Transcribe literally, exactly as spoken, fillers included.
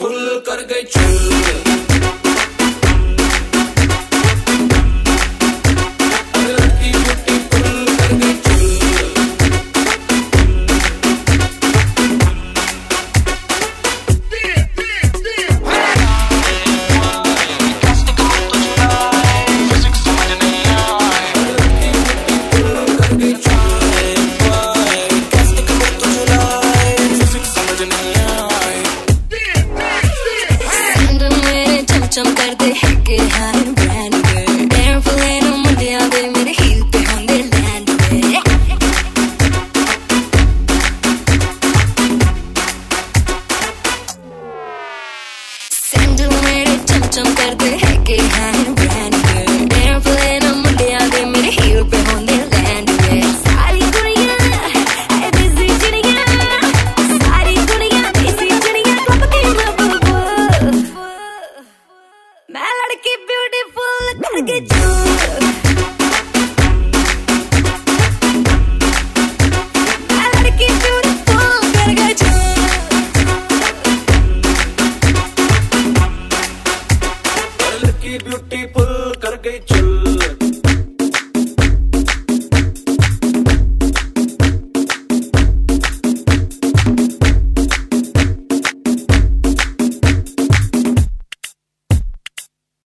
Beautiful कर गई chill. चम करते हैं के हार ब्रांड पे एयरप्लेन मुंडिया दे मेरे हील पे होंगे लैंड पे सैंडल मेरे चम चम करते हैं के हार ब्रांड पे एयरप्लेन मुंडिया दे मेरे हील पे